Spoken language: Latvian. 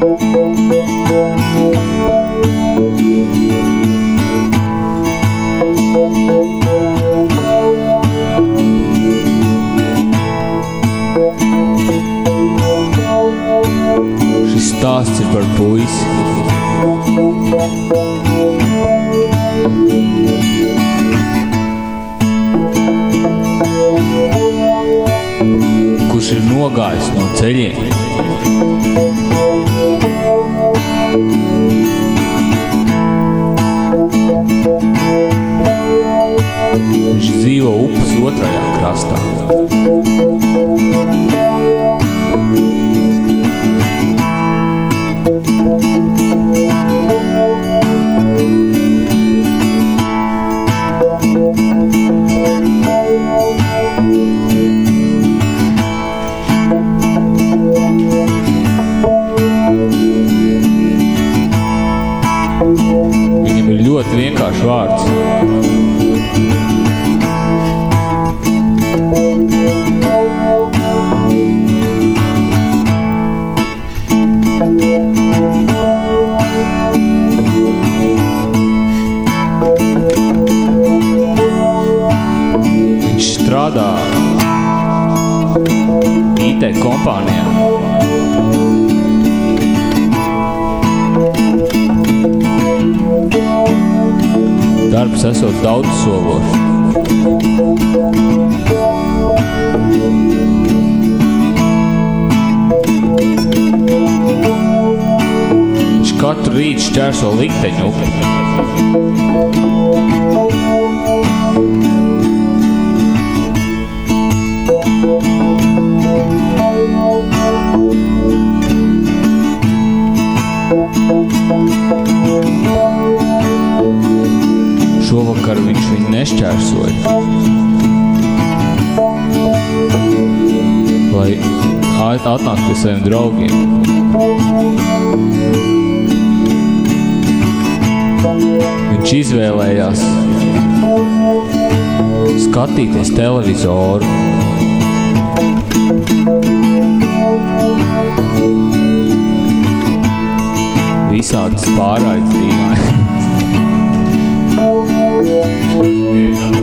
Šis stāsts ir par puisi, kurš ir nogājis no ceļiem. Viņš dzīvo upes otrajā krastā. Viņam ir ļoti vienkāršs vārds. Viņš strādā IT kompānijā. Darbs esot daudz sološs. Viņš katru rītu šķērso likteņu upi. Šovakar viņš viņu nešķērsoja, lai atnāk pie saviem draugiem. Viņš izvēlējās skatīties televizoru. Visādas pārraides dīvaini.